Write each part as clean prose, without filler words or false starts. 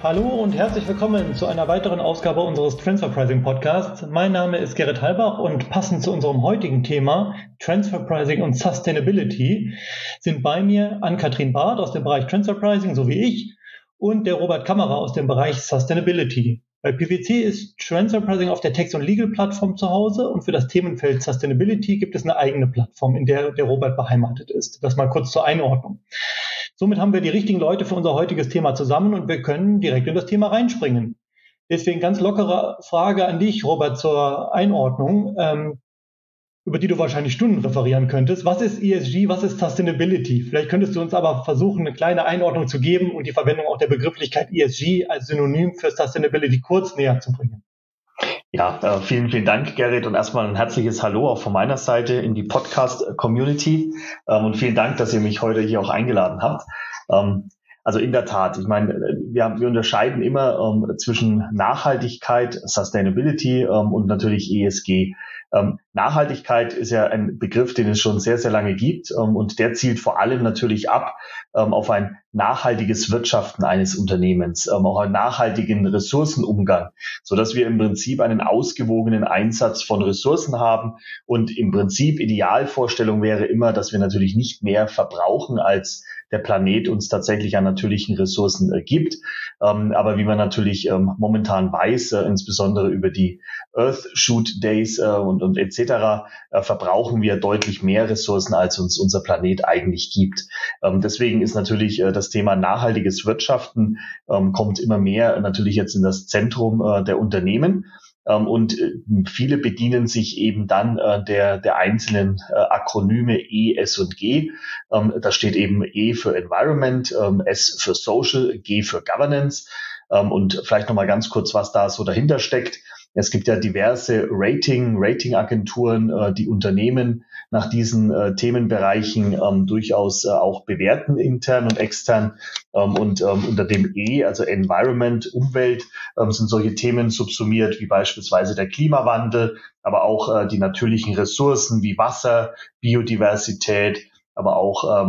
Hallo und herzlich willkommen zu einer weiteren Ausgabe unseres Transfer Pricing Podcasts. Mein Name ist Gerrit Halbach und passend zu unserem heutigen Thema Transfer Pricing und Sustainability sind bei mir Ann-Kathrin Barth aus dem Bereich Transfer Pricing, so wie ich, und der Robert Kammerer aus dem Bereich Sustainability. Bei PwC ist Transfer Pricing auf der Tax- und Legal-Plattform zu Hause und für das Themenfeld Sustainability gibt es eine eigene Plattform, in der der Robert beheimatet ist. Das mal kurz zur Einordnung. Somit haben wir die richtigen Leute für unser heutiges Thema zusammen und wir können direkt in das Thema reinspringen. Deswegen ganz lockere Frage an dich, Robert, zur Einordnung, über die du wahrscheinlich Stunden referieren könntest. Was ist ESG, was ist Sustainability? Vielleicht könntest du uns aber versuchen, eine kleine Einordnung zu geben und die Verwendung auch der Begrifflichkeit ESG als Synonym für Sustainability kurz näher zu bringen. Ja, vielen Dank, Gerrit, und erstmal ein herzliches Hallo auch von meiner Seite in die Podcast-Community und vielen Dank, dass ihr mich heute hier auch eingeladen habt. Also in der Tat, ich meine, wir unterscheiden immer zwischen Nachhaltigkeit, Sustainability und natürlich ESG. Nachhaltigkeit ist ja ein Begriff, den es schon sehr, sehr lange gibt und der zielt vor allem natürlich ab auf ein nachhaltiges Wirtschaften eines Unternehmens, auch einen nachhaltigen Ressourcenumgang, sodass wir im Prinzip einen ausgewogenen Einsatz von Ressourcen haben und im Prinzip Idealvorstellung wäre immer, dass wir natürlich nicht mehr verbrauchen, als der Planet uns tatsächlich an natürlichen Ressourcen gibt. Aber wie man natürlich momentan weiß, insbesondere über die Earth-Shoot Days und etc., verbrauchen wir deutlich mehr Ressourcen, als uns unser Planet eigentlich gibt. Deswegen ist natürlich das Thema nachhaltiges Wirtschaften kommt immer mehr natürlich jetzt in das Zentrum der Unternehmen. Und viele bedienen sich eben dann der einzelnen Akronyme E, S und G. Da steht eben E für Environment, S für Social, G für Governance. Und vielleicht nochmal ganz kurz, was da so dahinter steckt. Es gibt ja diverse Ratingagenturen, die Unternehmen nach diesen Themenbereichen durchaus auch bewerten, intern und extern. Und unter dem E, also Environment, Umwelt, sind solche Themen subsumiert, wie beispielsweise der Klimawandel, aber auch die natürlichen Ressourcen wie Wasser, Biodiversität, aber auch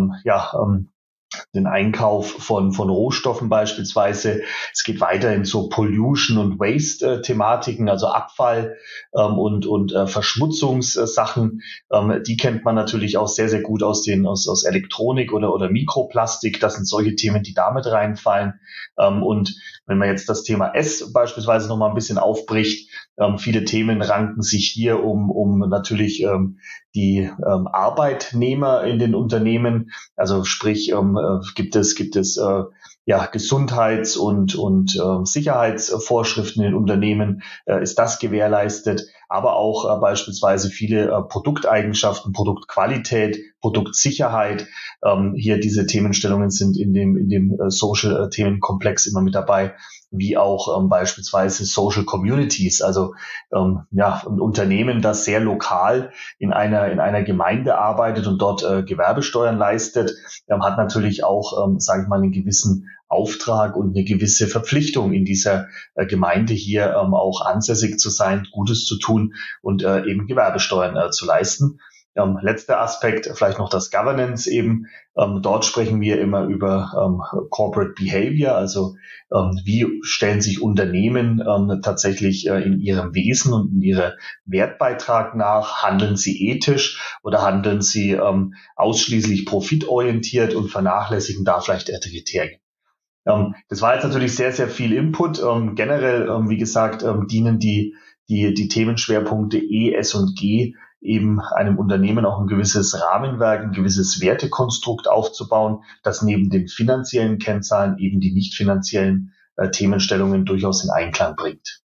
den Einkauf von Rohstoffen beispielsweise. Es geht weiter in so Pollution- und Waste-Thematiken, also Abfall und Verschmutzungssachen. Die kennt man natürlich auch sehr, sehr gut aus Elektronik oder Mikroplastik. Das sind solche Themen, die damit reinfallen. Und wenn man jetzt das Thema S beispielsweise noch mal ein bisschen aufbricht, viele Themen ranken sich hier um natürlich die Arbeitnehmer in den Unternehmen, also sprich gibt es Gesundheits- und Sicherheitsvorschriften in den Unternehmen, ist das gewährleistet, aber auch beispielsweise viele Produkteigenschaften, Produktqualität, Produktsicherheit. Hier diese Themenstellungen sind in dem Social-Themenkomplex immer mit dabei, wie auch beispielsweise Social Communities, also ein Unternehmen, das sehr lokal in einer Gemeinde arbeitet und dort Gewerbesteuern leistet, hat natürlich auch, sage ich mal, einen gewissen Auftrag und eine gewisse Verpflichtung in dieser Gemeinde hier auch ansässig zu sein, Gutes zu tun und eben Gewerbesteuern zu leisten. Letzter Aspekt, vielleicht noch das Governance eben. Dort sprechen wir immer über Corporate Behavior, also wie stellen sich Unternehmen tatsächlich in ihrem Wesen und in ihrem Wertbeitrag nach? Handeln sie ethisch oder handeln sie ausschließlich profitorientiert und vernachlässigen da vielleicht Kriterien? Das war jetzt natürlich sehr, sehr viel Input. Generell, wie gesagt, dienen die Themenschwerpunkte E, S und G eben einem Unternehmen auch ein gewisses Rahmenwerk, ein gewisses Wertekonstrukt aufzubauen, das neben den finanziellen Kennzahlen eben die nicht finanziellen Themenstellungen durchaus in Einklang bringt.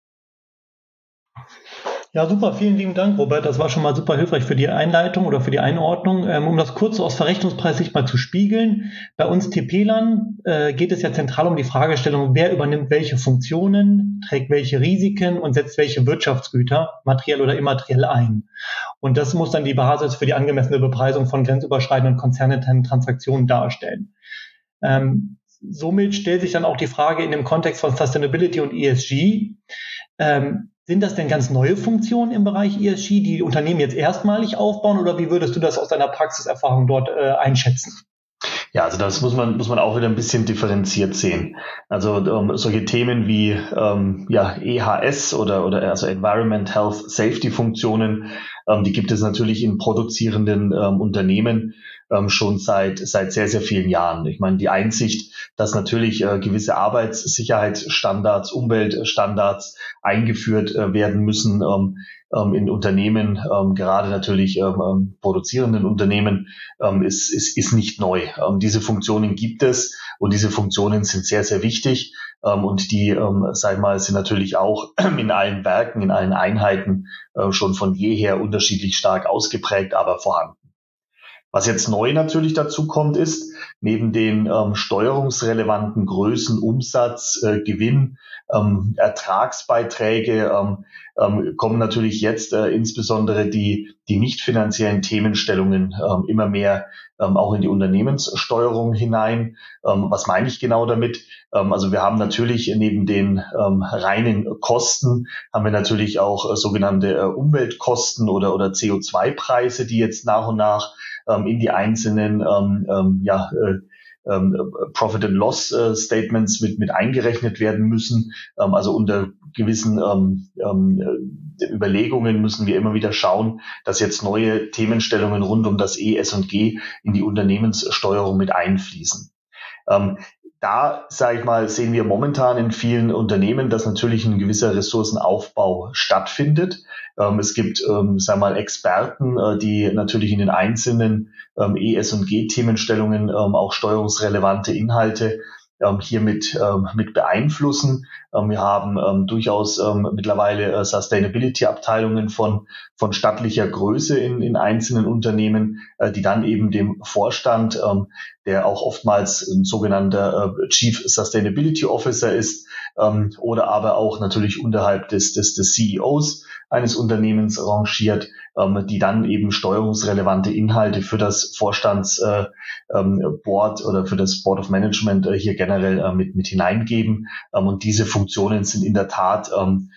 Ja, super. Vielen lieben Dank, Robert. Das war schon mal super hilfreich für die Einleitung oder für die Einordnung. Um das kurz aus Verrechnungspreissicht mal zu spiegeln. Bei uns TPlern geht es ja zentral um die Fragestellung, wer übernimmt welche Funktionen, trägt welche Risiken und setzt welche Wirtschaftsgüter, materiell oder immateriell ein. Und das muss dann die Basis für die angemessene Bepreisung von grenzüberschreitenden konzerninternen Transaktionen darstellen. Somit stellt sich dann auch die Frage in dem Kontext von Sustainability und ESG, sind das denn ganz neue Funktionen im Bereich ESG, die Unternehmen jetzt erstmalig aufbauen, oder wie würdest du das aus deiner Praxiserfahrung dort einschätzen? Ja, also das muss man auch wieder ein bisschen differenziert sehen. Also solche Themen wie EHS oder also Environment, Health, Safety Funktionen, die gibt es natürlich in produzierenden Unternehmen schon seit sehr, sehr vielen Jahren. Ich meine, die Einsicht, dass natürlich gewisse Arbeitssicherheitsstandards, Umweltstandards eingeführt werden müssen in Unternehmen, gerade natürlich produzierenden Unternehmen, ist nicht neu. Diese Funktionen gibt es und diese Funktionen sind sehr, sehr wichtig und die, sag ich mal, sind natürlich auch in allen Werken, in allen Einheiten schon von jeher unterschiedlich stark ausgeprägt, aber vorhanden. Was jetzt neu natürlich dazu kommt, ist, neben den steuerungsrelevanten Größen, Umsatz, Gewinn, Ertragsbeiträge, kommen natürlich jetzt insbesondere die nicht finanziellen Themenstellungen immer mehr auch in die Unternehmenssteuerung hinein. Was meine ich genau damit? Also wir haben natürlich neben den reinen Kosten, haben wir natürlich auch sogenannte Umweltkosten oder CO2-Preise, die jetzt nach und nach in die einzelnen Profit and Loss Statements mit eingerechnet werden müssen. Also unter gewissen Überlegungen müssen wir immer wieder schauen, dass jetzt neue Themenstellungen rund um das E, S und G in die Unternehmenssteuerung mit einfließen. Da, sage ich mal, sehen wir momentan in vielen Unternehmen, dass natürlich ein gewisser Ressourcenaufbau stattfindet. Es gibt, sagen wir mal, Experten, die natürlich in den einzelnen E, S und G-Themenstellungen auch steuerungsrelevante Inhalte hier mit beeinflussen. Wir haben durchaus mittlerweile Sustainability-Abteilungen von stattlicher Größe in einzelnen Unternehmen, die dann eben dem Vorstand, der auch oftmals ein sogenannter Chief Sustainability Officer ist, oder aber auch natürlich unterhalb des CEOs eines Unternehmens rangiert, die dann eben steuerungsrelevante Inhalte für das Vorstandsboard oder für das Board of Management hier generell mit hineingeben. Und diese Funktionen sind in der Tat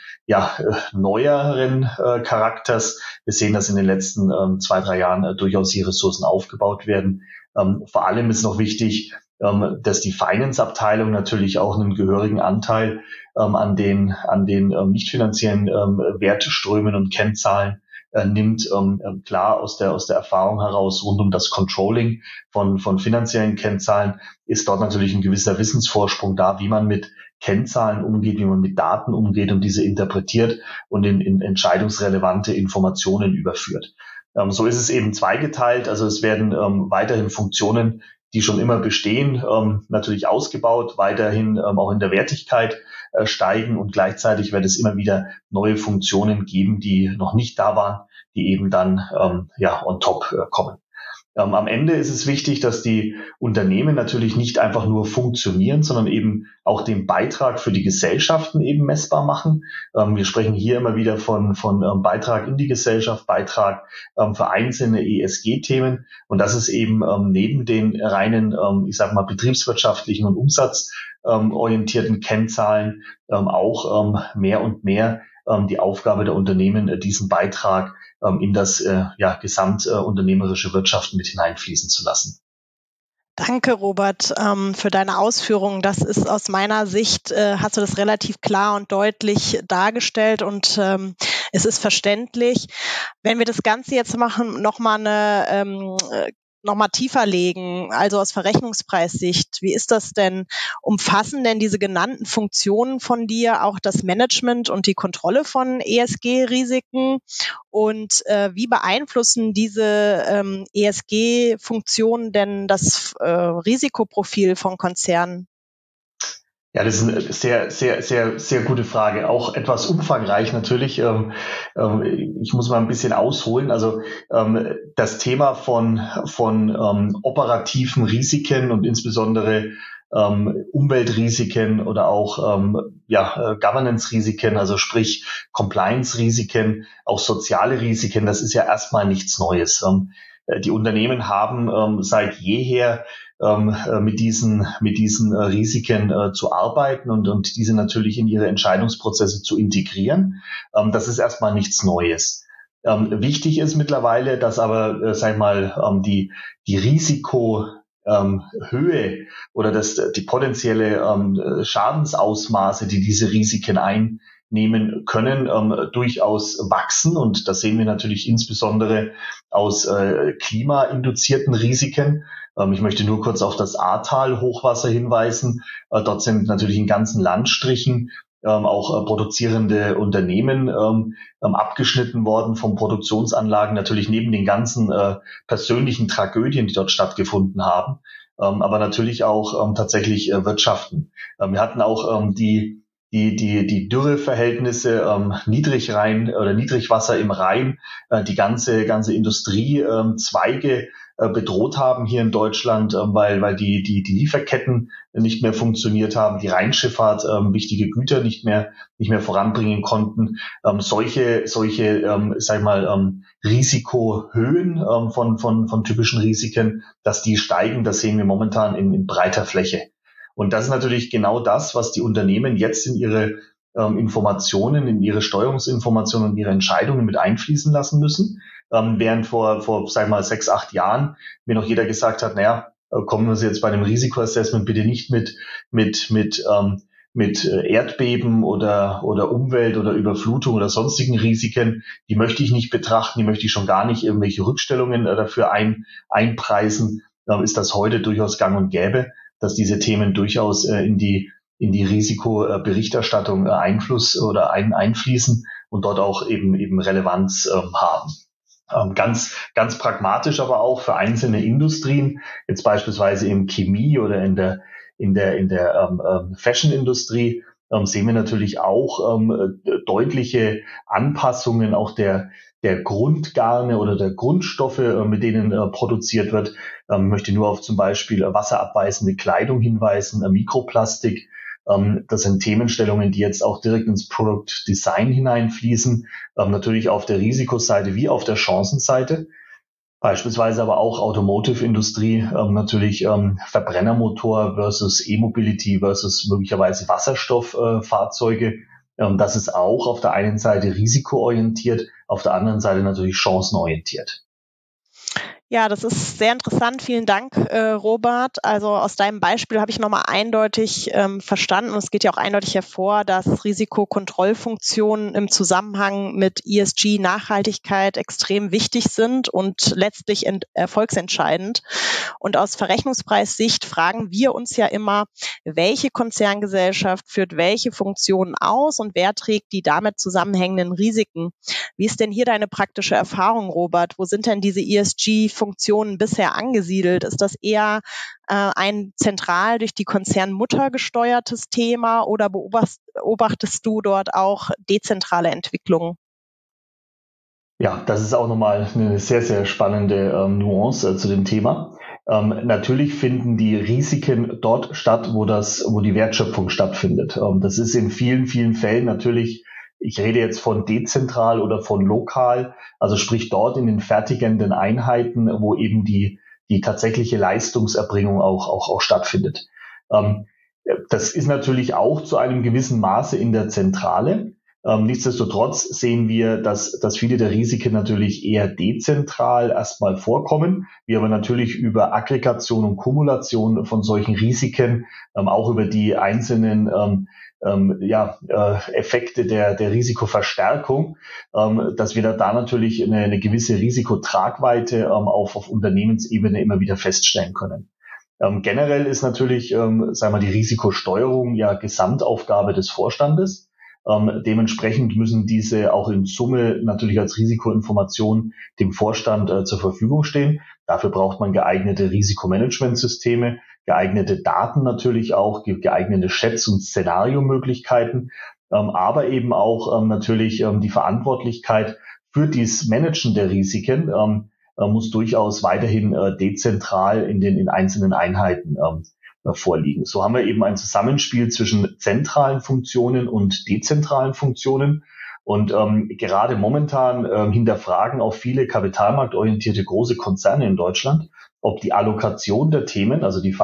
neueren Charakters. Wir sehen, dass in den letzten 2-3 Jahren durchaus hier Ressourcen aufgebaut werden. Vor allem ist noch wichtig, dass die Finance-Abteilung natürlich auch einen gehörigen Anteil an den nicht finanziellen Wertströmen und Kennzahlen nimmt, klar aus der Erfahrung heraus rund um das Controlling von finanziellen Kennzahlen ist dort natürlich ein gewisser Wissensvorsprung da, wie man mit Kennzahlen umgeht, wie man mit Daten umgeht und diese interpretiert und in entscheidungsrelevante Informationen überführt. So ist es eben zweigeteilt, also es werden weiterhin Funktionen, die schon immer bestehen, natürlich ausgebaut, weiterhin auch in der Wertigkeit steigen und gleichzeitig wird es immer wieder neue Funktionen geben, die noch nicht da waren, die eben dann on top kommen. Am Ende ist es wichtig, dass die Unternehmen natürlich nicht einfach nur funktionieren, sondern eben auch den Beitrag für die Gesellschaften eben messbar machen. Wir sprechen hier immer wieder von Beitrag in die Gesellschaft, Beitrag für einzelne ESG-Themen. Und das ist eben neben den reinen, betriebswirtschaftlichen und umsatzorientierten Kennzahlen auch mehr und mehr die Aufgabe der Unternehmen, diesen Beitrag in das gesamtunternehmerische Wirtschaften mit hineinfließen zu lassen. Danke, Robert, für deine Ausführungen. Das ist aus meiner Sicht, hast du das relativ klar und deutlich dargestellt und es ist verständlich. Wenn wir das Ganze jetzt machen, nochmal tiefer legen, also aus Verrechnungspreissicht. Wie ist das denn? Umfassen denn diese genannten Funktionen von dir auch das Management und die Kontrolle von ESG-Risiken? Und wie beeinflussen diese ESG-Funktionen denn das Risikoprofil von Konzernen? Ja, das ist eine sehr, sehr, sehr, sehr gute Frage. Auch etwas umfangreich natürlich. Ich muss mal ein bisschen ausholen. Also das Thema von operativen Risiken und insbesondere Umweltrisiken oder auch Governance-Risiken, also sprich Compliance-Risiken, auch soziale Risiken, das ist ja erstmal nichts Neues. Die Unternehmen haben seit jeher mit diesen Risiken zu arbeiten und diese natürlich in ihre Entscheidungsprozesse zu integrieren. Das ist erstmal nichts Neues. Wichtig ist mittlerweile, dass aber, die Risikoanalyse Höhe oder die potenzielle Schadensausmaße, die diese Risiken einnehmen können, durchaus wachsen. Und das sehen wir natürlich insbesondere aus klimainduzierten Risiken. Ich möchte nur kurz auf das Ahrtal-Hochwasser hinweisen. Dort sind natürlich in ganzen Landstrichen auch produzierende Unternehmen abgeschnitten worden von Produktionsanlagen, natürlich neben den ganzen persönlichen Tragödien, die dort stattgefunden haben, aber natürlich auch tatsächlich wirtschaften. Wir hatten auch die Dürreverhältnisse, Niedrigrhein oder Niedrigwasser im Rhein, die ganze Industriezweige bedroht haben hier in Deutschland, weil die Lieferketten nicht mehr funktioniert haben, die Rheinschifffahrt wichtige Güter nicht mehr voranbringen konnten. Solche Risikohöhen von typischen Risiken, dass die steigen, das sehen wir momentan in breiter Fläche. Und das ist natürlich genau das, was die Unternehmen jetzt in ihre Informationen, in ihre Steuerungsinformationen und ihre Entscheidungen mit einfließen lassen müssen. Während vor 6, 8 Jahren mir noch jeder gesagt hat, kommen wir jetzt bei einem Risikoassessment bitte nicht mit Erdbeben oder Umwelt oder Überflutung oder sonstigen Risiken. Die möchte ich nicht betrachten, die möchte ich schon gar nicht irgendwelche Rückstellungen dafür einpreisen. Ist das heute durchaus gang und gäbe, dass diese Themen durchaus in die Risikoberichterstattung Einfluss oder einfließen und dort auch eben Relevanz haben. Ganz pragmatisch aber auch für einzelne Industrien, jetzt beispielsweise im Chemie oder in der Fashion-Industrie, sehen wir natürlich auch deutliche Anpassungen auch der Grundgarne oder der Grundstoffe, mit denen produziert wird. Ich möchte nur auf zum Beispiel wasserabweisende Kleidung hinweisen, Mikroplastik. Das sind Themenstellungen, die jetzt auch direkt ins Product Design hineinfließen, natürlich auf der Risikoseite wie auf der Chancenseite. Beispielsweise aber auch Automotive-Industrie, natürlich Verbrennermotor versus E-Mobility versus möglicherweise Wasserstofffahrzeuge. Das ist auch auf der einen Seite risikoorientiert, auf der anderen Seite natürlich chancenorientiert. Ja, das ist sehr interessant. Vielen Dank, Robert. Also aus deinem Beispiel habe ich nochmal eindeutig verstanden, und es geht ja auch eindeutig hervor, dass Risikokontrollfunktionen im Zusammenhang mit ESG, Nachhaltigkeit extrem wichtig sind und letztlich erfolgsentscheidend. Und aus Verrechnungspreissicht fragen wir uns ja immer, welche Konzerngesellschaft führt welche Funktionen aus und wer trägt die damit zusammenhängenden Risiken? Wie ist denn hier deine praktische Erfahrung, Robert? Wo sind denn diese ESG-Funktionen bisher angesiedelt? Ist das eher ein zentral durch die Konzernmutter gesteuertes Thema oder beobachtest du dort auch dezentrale Entwicklungen? Ja, das ist auch nochmal eine sehr, sehr spannende Nuance zu dem Thema. Natürlich finden die Risiken dort statt, wo die Wertschöpfung stattfindet. Das ist in vielen, vielen Fällen natürlich, ich rede jetzt von dezentral oder von lokal, also sprich dort in den fertigenden Einheiten, wo eben die tatsächliche Leistungserbringung auch stattfindet. Das ist natürlich auch zu einem gewissen Maße in der Zentrale. Nichtsdestotrotz sehen wir, dass viele der Risiken natürlich eher dezentral erstmal vorkommen, wir aber natürlich über Aggregation und Kumulation von solchen Risiken, auch über die einzelnen Effekte der Risikoverstärkung, dass wir da natürlich eine gewisse Risikotragweite auf Unternehmensebene immer wieder feststellen können. Generell ist natürlich, die Risikosteuerung ja Gesamtaufgabe des Vorstandes. Dementsprechend müssen diese auch in Summe natürlich als Risikoinformation dem Vorstand zur Verfügung stehen. Dafür braucht man geeignete Risikomanagementsysteme, geeignete Daten natürlich auch, geeignete Schätz- und Szenariomöglichkeiten, aber eben auch natürlich die Verantwortlichkeit für das Managen der Risiken muss durchaus weiterhin dezentral in einzelnen Einheiten vorliegen. So haben wir eben ein Zusammenspiel zwischen zentralen Funktionen und dezentralen Funktionen. Und gerade momentan hinterfragen auch viele kapitalmarktorientierte große Konzerne in Deutschland, ob die Allokation der Themen, also die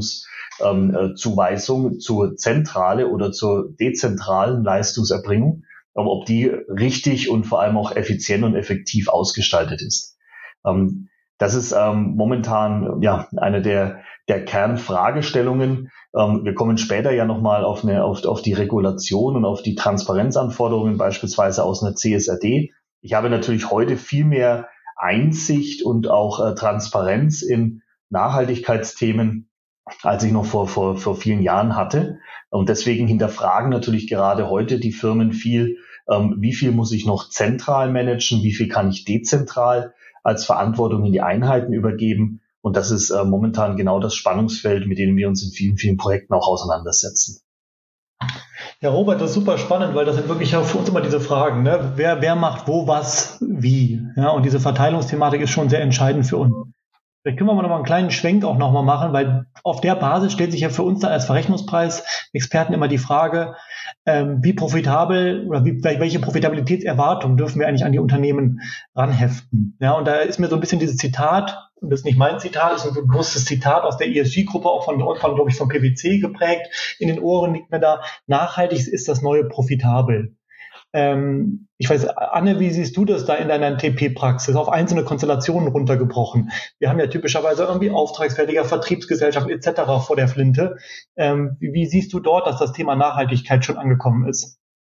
Verantwortungszuweisung zur Zentrale oder zur dezentralen Leistungserbringung, ob die richtig und vor allem auch effizient und effektiv ausgestaltet ist. Das ist momentan eine der Kernfragestellungen. Wir kommen später ja nochmal auf die Regulation und auf die Transparenzanforderungen, beispielsweise aus einer CSRD. Ich habe natürlich heute viel mehr Einsicht und auch Transparenz in Nachhaltigkeitsthemen, als ich noch vor vielen Jahren hatte. Und deswegen hinterfragen natürlich gerade heute die Firmen viel, wie viel muss ich noch zentral managen, wie viel kann ich dezentral als Verantwortung in die Einheiten übergeben. Und das ist momentan genau das Spannungsfeld, mit dem wir uns in vielen, vielen Projekten auch auseinandersetzen. Ja, Robert, das ist super spannend, weil das sind wirklich auch für uns immer diese Fragen, ne? Wer macht wo, was, wie? Ja, und diese Verteilungsthematik ist schon sehr entscheidend für uns. Vielleicht können wir mal noch mal einen kleinen Schwenk auch noch mal machen, weil auf der Basis stellt sich ja für uns dann als Verrechnungspreis-Experten immer die Frage, wie profitabel oder welche Profitabilitätserwartungen dürfen wir eigentlich an die Unternehmen ranheften? Ja, und da ist mir so ein bisschen dieses Zitat, und das ist nicht mein Zitat, das ist ein bewusstes Zitat aus der ESG-Gruppe, auch glaube ich, von PwC geprägt. In den Ohren liegt mir da, nachhaltig ist das neue profitabel. Ich weiß, Anne, wie siehst du das da in deiner TP-Praxis auf einzelne Konstellationen runtergebrochen? Wir haben ja typischerweise irgendwie Auftragsfertiger, Vertriebsgesellschaft etc. vor der Flinte. Wie siehst du dort, dass das Thema Nachhaltigkeit schon angekommen ist?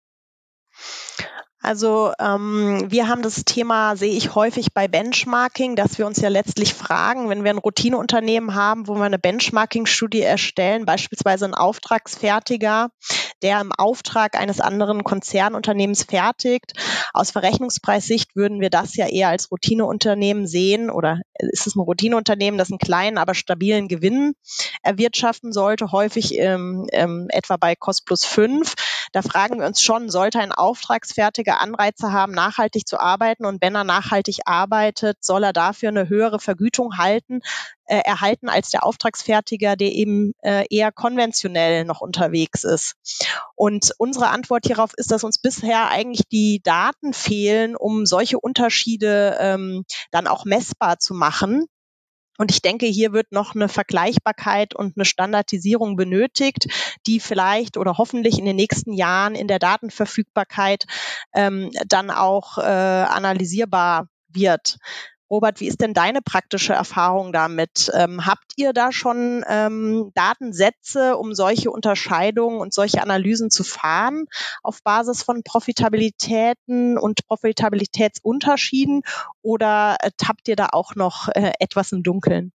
Also wir haben das Thema, sehe ich häufig bei Benchmarking, dass wir uns ja letztlich fragen, wenn wir ein Routineunternehmen haben, wo wir eine Benchmarking-Studie erstellen, beispielsweise ein Auftragsfertiger, der im Auftrag eines anderen Konzernunternehmens fertigt. Aus Verrechnungspreissicht würden wir das ja eher als Routineunternehmen sehen, oder ist es ein Routineunternehmen, das einen kleinen, aber stabilen Gewinn erwirtschaften sollte, häufig etwa bei Cost plus 5. Da fragen wir uns schon, sollte ein Auftragsfertiger Anreize haben, nachhaltig zu arbeiten, und wenn er nachhaltig arbeitet, soll er dafür eine höhere Vergütung erhalten als der Auftragsfertiger, der eben eher konventionell noch unterwegs ist. Und unsere Antwort hierauf ist, dass uns bisher eigentlich die Daten fehlen, um solche Unterschiede dann auch messbar zu machen. Und ich denke, hier wird noch eine Vergleichbarkeit und eine Standardisierung benötigt, die vielleicht oder hoffentlich in den nächsten Jahren in der Datenverfügbarkeit dann auch analysierbar wird. Robert, wie ist denn deine praktische Erfahrung damit? Habt ihr da schon Datensätze, um solche Unterscheidungen und solche Analysen zu fahren auf Basis von Profitabilitäten und Profitabilitätsunterschieden, oder tappt ihr da auch noch etwas im Dunkeln?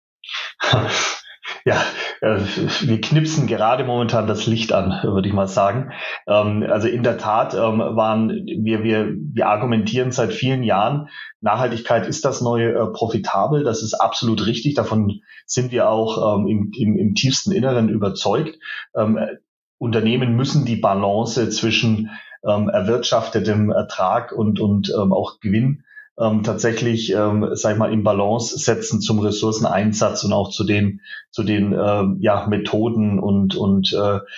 Ja, wir knipsen gerade momentan das Licht an, würde ich mal sagen. Also in der Tat wir argumentieren seit vielen Jahren, Nachhaltigkeit ist das neue profitabel. Das ist absolut richtig. Davon sind wir auch im tiefsten Inneren überzeugt. Unternehmen müssen die Balance zwischen erwirtschaftetem Ertrag und auch Gewinn tatsächlich, sag ich mal, in Balance setzen zum Ressourceneinsatz und auch zu den Methoden und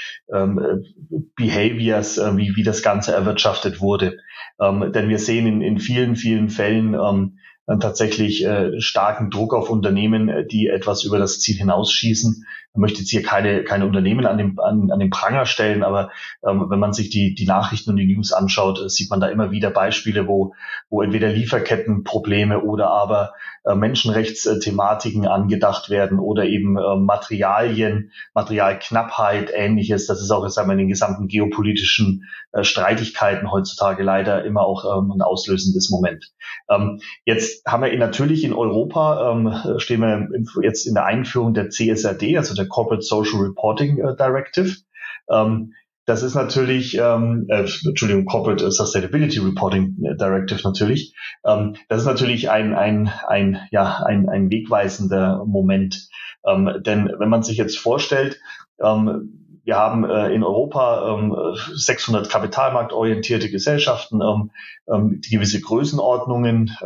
Behaviors, wie das Ganze erwirtschaftet wurde. Denn wir sehen in vielen, vielen Fällen tatsächlich starken Druck auf Unternehmen, die etwas über das Ziel hinausschießen. Ich möchte jetzt hier keine Unternehmen an den Pranger stellen, aber wenn man sich die Nachrichten und die News anschaut, sieht man da immer wieder Beispiele, wo entweder Lieferkettenprobleme oder aber Menschenrechtsthematiken angedacht werden oder eben Materialknappheit, Ähnliches. Das ist auch, sagen wir, in den gesamten geopolitischen Streitigkeiten heutzutage leider immer auch ein auslösendes Moment. Jetzt haben wir natürlich in Europa, stehen wir jetzt in der Einführung der CSRD, also der Corporate Social Reporting Directive. Das ist natürlich, Corporate Sustainability Reporting Directive natürlich. Das ist natürlich ein wegweisender Moment. Denn wenn man sich jetzt vorstellt, wir haben in Europa 600 kapitalmarktorientierte Gesellschaften, die gewisse Größenordnungen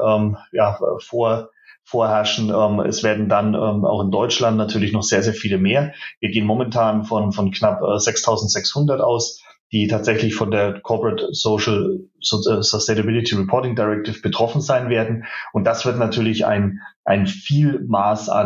vorherrschen. Es werden dann auch in Deutschland natürlich noch sehr, sehr viele mehr. Wir gehen momentan von knapp 6.600 aus, die tatsächlich von der Corporate Social Sustainability Reporting Directive betroffen sein werden. Und das wird natürlich ein Vielmaß an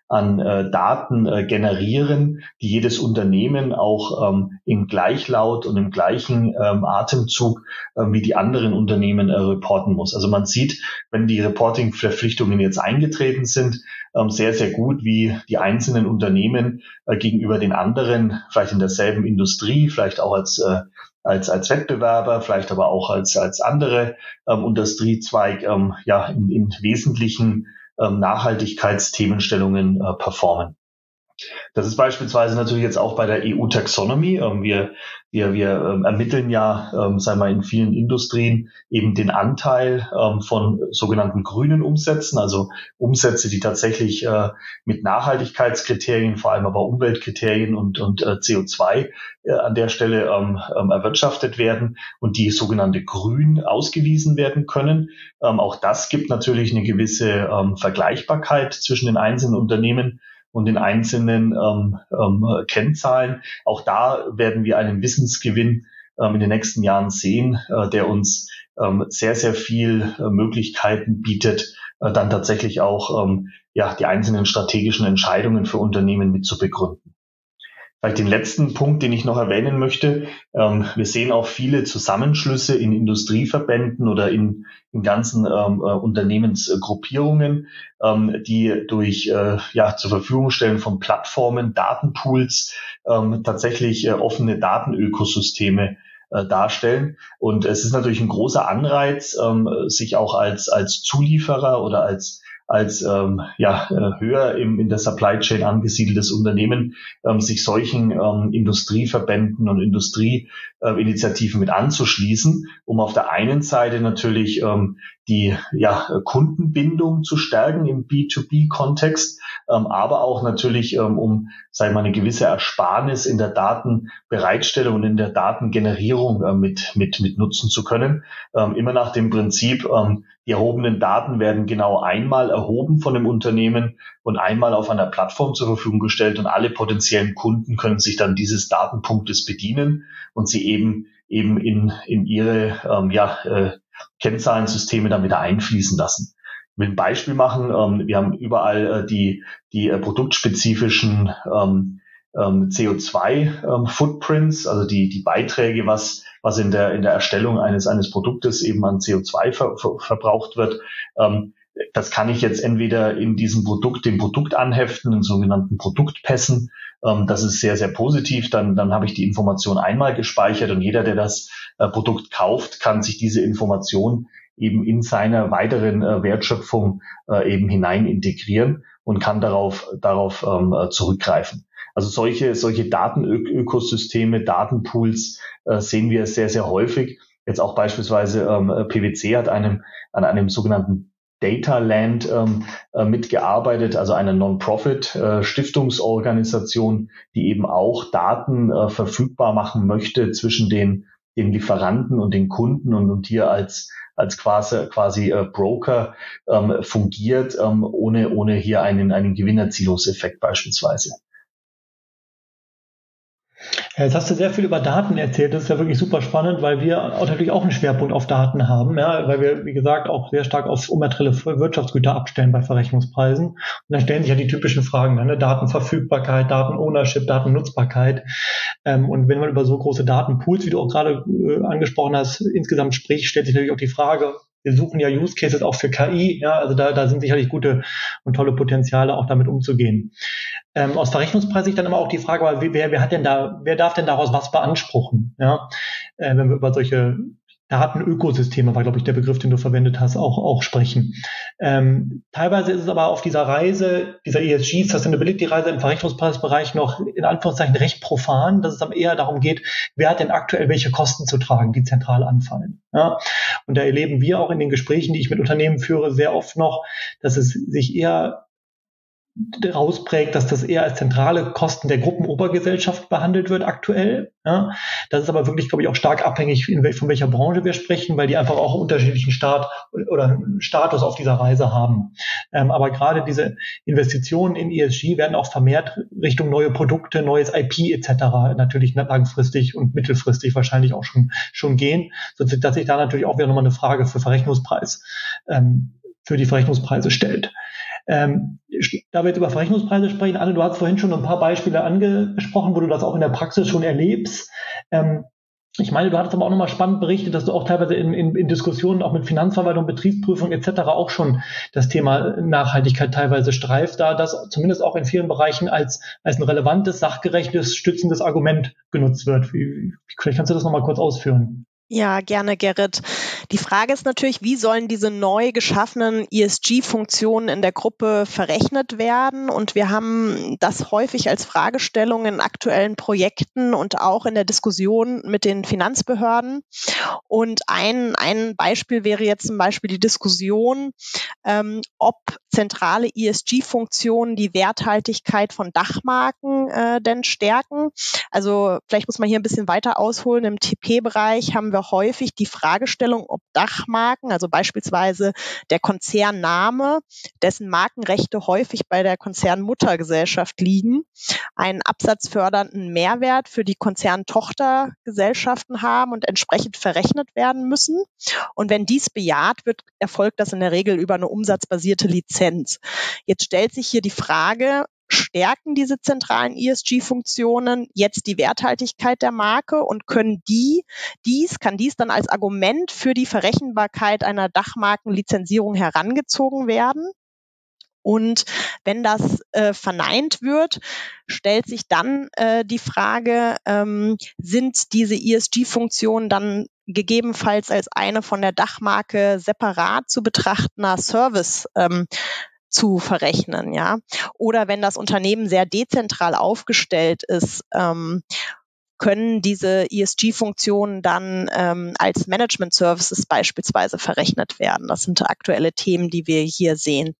Daten generieren, die jedes Unternehmen auch im Gleichlaut und im gleichen Atemzug wie die anderen Unternehmen reporten muss. Also man sieht, wenn die Reporting-Verpflichtungen jetzt eingetreten sind, sehr, sehr gut, wie die einzelnen Unternehmen gegenüber den anderen, vielleicht in derselben Industrie, vielleicht auch als Wettbewerber, vielleicht aber auch als andere Industriezweig in wesentlichen Nachhaltigkeitsthemenstellungen performen. Das ist beispielsweise natürlich jetzt auch bei der EU-Taxonomy. Wir ermitteln in vielen Industrien eben den Anteil von sogenannten grünen Umsätzen, also Umsätze, die tatsächlich mit Nachhaltigkeitskriterien, vor allem aber Umweltkriterien und CO2 an der Stelle erwirtschaftet werden und die sogenannte grün ausgewiesen werden können. Auch das gibt natürlich eine gewisse Vergleichbarkeit zwischen den einzelnen Unternehmen und den einzelnen Kennzahlen. Auch da werden wir einen Wissensgewinn in den nächsten Jahren sehen, der uns sehr, sehr viel Möglichkeiten bietet, dann tatsächlich auch die einzelnen strategischen Entscheidungen für Unternehmen mit zu begründen. Vielleicht den letzten Punkt, den ich noch erwähnen möchte. Wir sehen auch viele Zusammenschlüsse in Industrieverbänden oder in ganzen Unternehmensgruppierungen, die durch zur Verfügung stellen von Plattformen, Datenpools, tatsächlich offene Datenökosysteme darstellen. Und es ist natürlich ein großer Anreiz, sich auch als Zulieferer oder als höher in der Supply Chain angesiedeltes Unternehmen, sich solchen Industrieverbänden und Industrieinitiativen mit anzuschließen, um auf der einen Seite natürlich die Kundenbindung zu stärken im B2B-Kontext, aber auch natürlich um eine gewisse Ersparnis in der Datenbereitstellung und in der Datengenerierung mit nutzen zu können. Immer nach dem Prinzip, die erhobenen Daten werden genau einmal erhoben von dem Unternehmen und einmal auf einer Plattform zur Verfügung gestellt und alle potenziellen Kunden können sich dann dieses Datenpunktes bedienen und sie eben in ihre Kennzahlensysteme dann wieder einfließen lassen. Ich will ein Beispiel machen. Wir haben überall die produktspezifischen CO2-Footprints, also die Beiträge, was in der Erstellung eines Produktes eben an CO2 verbraucht wird. Das kann ich jetzt entweder in diesem dem Produkt anheften, in sogenannten Produktpässen. Das ist sehr, sehr positiv. Dann habe ich die Information einmal gespeichert und jeder, der das Produkt kauft, kann sich diese Information eben in seiner weiteren Wertschöpfung eben hinein integrieren und kann darauf zurückgreifen. Also solche Datenökosysteme, Datenpools sehen wir sehr, sehr häufig. Jetzt auch beispielsweise PwC hat an einem sogenannten Data Land mitgearbeitet, also eine Non-Profit-Stiftungsorganisation, die eben auch Daten verfügbar machen möchte zwischen den Lieferanten und den Kunden und hier als quasi Broker fungiert, ohne hier einen Gewinnerzielungseffekt beispielsweise. Jetzt hast du sehr viel über Daten erzählt. Das ist ja wirklich super spannend, weil wir natürlich auch einen Schwerpunkt auf Daten haben, weil wir, wie gesagt, auch sehr stark auf unmaterielle Wirtschaftsgüter abstellen bei Verrechnungspreisen. Und dann stellen sich ja die typischen Fragen, Datenverfügbarkeit, Datenownership, Datennutzbarkeit. Und wenn man über so große Datenpools, wie du auch gerade angesprochen hast, insgesamt spricht, stellt sich natürlich auch die Frage, wir suchen ja Use Cases auch für KI, also da sind sicherlich gute und tolle Potenziale, auch damit umzugehen. Aus Verrechnungspreis dann immer auch die Frage, wer darf denn daraus was beanspruchen? Wenn wir über solche Datenökosysteme, war glaube ich der Begriff, den du verwendet hast, auch sprechen. Teilweise ist es aber auf dieser Reise, dieser ESG Sustainability-Reise im Verrechnungspreisbereich noch in Anführungszeichen recht profan, dass es aber eher darum geht, wer hat denn aktuell welche Kosten zu tragen, die zentral anfallen. Und da erleben wir auch in den Gesprächen, die ich mit Unternehmen führe, sehr oft noch, dass es sich eher rausprägt, dass das eher als zentrale Kosten der Gruppenobergesellschaft behandelt wird aktuell. Das ist aber wirklich, glaube ich, auch stark abhängig, von welcher Branche wir sprechen, weil die einfach auch einen unterschiedlichen Status auf dieser Reise haben. Aber gerade diese Investitionen in ESG werden auch vermehrt Richtung neue Produkte, neues IP etc. natürlich langfristig und mittelfristig wahrscheinlich auch schon gehen, sodass sich da natürlich auch wieder nochmal eine Frage für die Verrechnungspreise stellt. da wir jetzt über Verrechnungspreise sprechen, Anne, du hast vorhin schon ein paar Beispiele angesprochen, wo du das auch in der Praxis schon erlebst. Ich meine, du hattest aber auch nochmal spannend berichtet, dass du auch teilweise in Diskussionen auch mit Finanzverwaltung, Betriebsprüfung etc. auch schon das Thema Nachhaltigkeit teilweise streift, da das zumindest auch in vielen Bereichen als ein relevantes, sachgerechtes, stützendes Argument genutzt wird. Vielleicht kannst du das nochmal kurz ausführen. Ja, gerne, Gerrit. Die Frage ist natürlich, wie sollen diese neu geschaffenen ESG-Funktionen in der Gruppe verrechnet werden? Und wir haben das häufig als Fragestellung in aktuellen Projekten und auch in der Diskussion mit den Finanzbehörden. Und ein Beispiel wäre jetzt zum Beispiel die Diskussion, ob zentrale ESG-Funktionen die Werthaltigkeit von Dachmarken denn stärken. Also vielleicht muss man hier ein bisschen weiter ausholen. Im TP-Bereich haben wir häufig die Fragestellung, ob Dachmarken, also beispielsweise der Konzernname, dessen Markenrechte häufig bei der Konzernmuttergesellschaft liegen, einen absatzfördernden Mehrwert für die Konzerntochtergesellschaften haben und entsprechend verrechnet werden müssen. Und wenn dies bejaht wird, erfolgt das in der Regel über eine umsatzbasierte Lizenz. Jetzt stellt sich hier die Frage, stärken diese zentralen ESG-Funktionen jetzt die Werthaltigkeit der Marke und kann dies dann als Argument für die Verrechenbarkeit einer Dachmarkenlizenzierung herangezogen werden? Und wenn das verneint wird, stellt sich dann die Frage, sind diese ESG-Funktionen dann gegebenenfalls als eine von der Dachmarke separat zu betrachtender Service zu verrechnen, ja. Oder wenn das Unternehmen sehr dezentral aufgestellt ist, können diese ESG-Funktionen dann als Management Services beispielsweise verrechnet werden. Das sind aktuelle Themen, die wir hier sehen.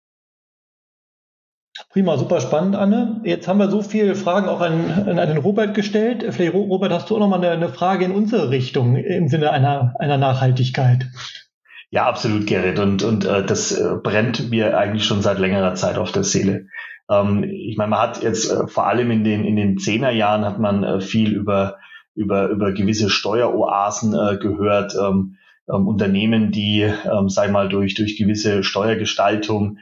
Prima, super spannend, Anne. Jetzt haben wir so viele Fragen auch an den Robert gestellt. Vielleicht, Robert, hast du auch nochmal eine Frage in unsere Richtung im Sinne einer Nachhaltigkeit? Ja, absolut, Gerrit. Und das brennt mir eigentlich schon seit längerer Zeit auf der Seele. Ich meine, man hat jetzt vor allem in den 10er Jahren hat man viel über gewisse Steueroasen gehört, Unternehmen, die, sag ich mal, durch gewisse Steuergestaltung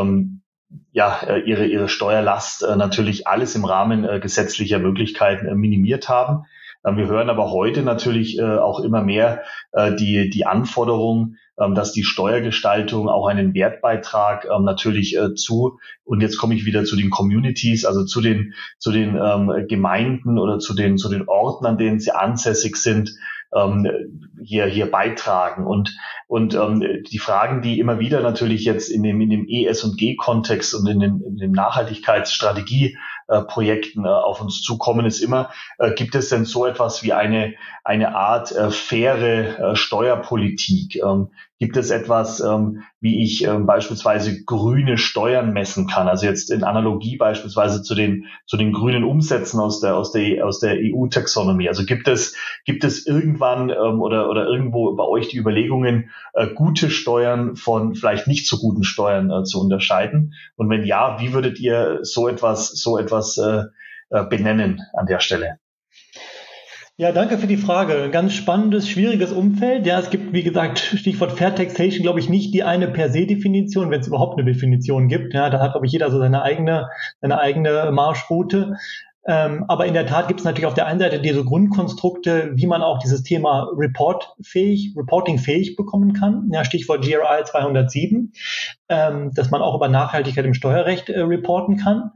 ihre Steuerlast natürlich alles im Rahmen gesetzlicher Möglichkeiten minimiert haben. Wir hören aber heute natürlich auch immer mehr die Anforderung, dass die Steuergestaltung auch einen Wertbeitrag natürlich und jetzt komme ich wieder zu den Communities, also zu den Gemeinden oder zu den Orten, an denen sie ansässig sind, hier beitragen. Und die Fragen, die immer wieder natürlich jetzt in dem ES&G-Kontext und in dem Nachhaltigkeitsstrategieprojekten auf uns zukommen, ist immer, gibt es denn so etwas wie eine Art faire Steuerpolitik? Gibt es etwas, wie ich beispielsweise grüne Steuern messen kann? Also jetzt in Analogie beispielsweise zu den grünen Umsätzen aus der EU-Taxonomie. Also gibt es irgendwann oder irgendwo bei euch die Überlegungen, gute Steuern von vielleicht nicht so guten Steuern zu unterscheiden? Und wenn ja, wie würdet ihr so etwas benennen an der Stelle? Ja, danke für die Frage. Ein ganz spannendes, schwieriges Umfeld. Ja, es gibt, wie gesagt, Stichwort Fair Taxation, glaube ich, nicht die eine per se Definition, wenn es überhaupt eine Definition gibt. Ja, da hat, glaube ich, jeder so seine eigene Marschroute. Aber in der Tat gibt es natürlich auf der einen Seite diese Grundkonstrukte, wie man auch dieses Thema reporting-fähig bekommen kann. Ja, Stichwort GRI 207, dass man auch über Nachhaltigkeit im Steuerrecht reporten kann.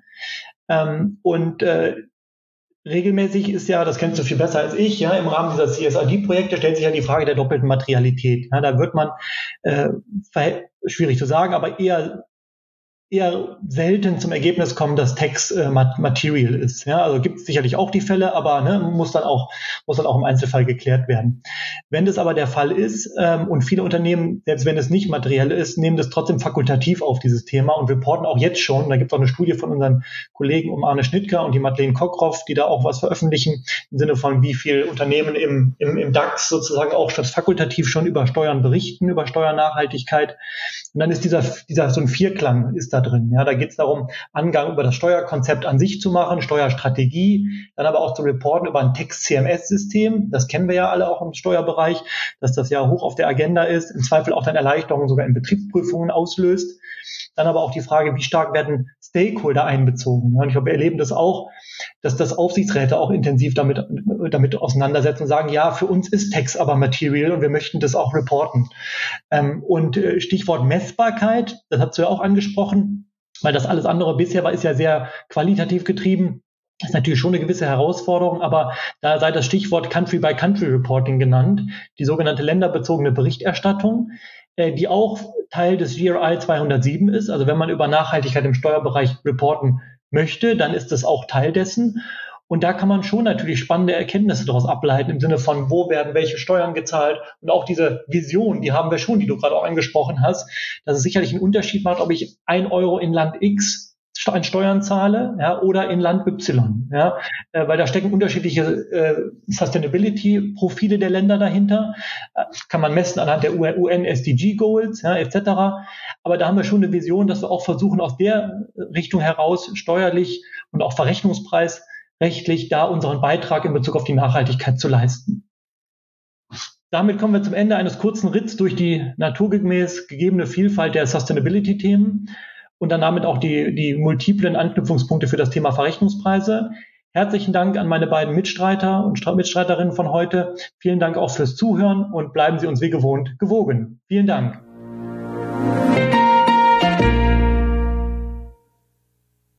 Regelmäßig ist ja, das kennst du viel besser als ich, ja, im Rahmen dieser CSRD-Projekte stellt sich ja die Frage der doppelten Materialität. Ja, da wird man, schwierig zu sagen, aber eher selten zum Ergebnis kommen, dass Tax Material ist. Ja, also gibt es sicherlich auch die Fälle, aber muss dann auch im Einzelfall geklärt werden. Wenn das aber der Fall ist und viele Unternehmen, selbst wenn es nicht materiell ist, nehmen das trotzdem fakultativ auf dieses Thema und reporten auch jetzt schon. Da gibt es auch eine Studie von unseren Kollegen um Arne Schnittger und die Madeleine Kockroff, die da auch was veröffentlichen, im Sinne von wie viele Unternehmen im DAX sozusagen auch fakultativ schon über Steuern berichten, über Steuernachhaltigkeit. Und dann ist dieser so ein Vierklang ist da drin. Ja, da geht es darum, Angaben über das Steuerkonzept an sich zu machen, Steuerstrategie, dann aber auch zu reporten über ein Tax-CMS-System. Das kennen wir ja alle auch im Steuerbereich, dass das ja hoch auf der Agenda ist, im Zweifel auch dann Erleichterungen sogar in Betriebsprüfungen auslöst. Dann aber auch die Frage, wie stark werden Stakeholder einbezogen. Und ich glaube, wir erleben das auch, dass das Aufsichtsräte auch intensiv damit auseinandersetzen und sagen, ja, für uns ist Tax aber Material und wir möchten das auch reporten. Und Stichwort Messbarkeit, das hast du ja auch angesprochen, weil das alles andere bisher ist ja sehr qualitativ getrieben. Das ist natürlich schon eine gewisse Herausforderung, aber da sei das Stichwort Country-by-Country-Reporting genannt, die sogenannte länderbezogene Berichterstattung, die auch Teil des GRI 207 ist. Also wenn man über Nachhaltigkeit im Steuerbereich reporten möchte, dann ist das auch Teil dessen. Und da kann man schon natürlich spannende Erkenntnisse daraus ableiten im Sinne von, wo werden welche Steuern gezahlt. Und auch diese Vision, die haben wir schon, die du gerade auch angesprochen hast, dass es sicherlich einen Unterschied macht, ob ich 1 Euro in Land X an Steuern zahle, ja, oder in Land Y, ja, weil da stecken unterschiedliche Sustainability-Profile der Länder dahinter. Kann man messen anhand der UN-SDG-Goals, ja, etc. Aber da haben wir schon eine Vision, dass wir auch versuchen, aus der Richtung heraus steuerlich und auch verrechnungspreisrechtlich da unseren Beitrag in Bezug auf die Nachhaltigkeit zu leisten. Damit kommen wir zum Ende eines kurzen Ritts durch die naturgemäß gegebene Vielfalt der Sustainability-Themen und dann damit auch die multiplen Anknüpfungspunkte für das Thema Verrechnungspreise. Herzlichen Dank an meine beiden Mitstreiter und Mitstreiterinnen von heute. Vielen Dank auch fürs Zuhören und bleiben Sie uns wie gewohnt gewogen. Vielen Dank.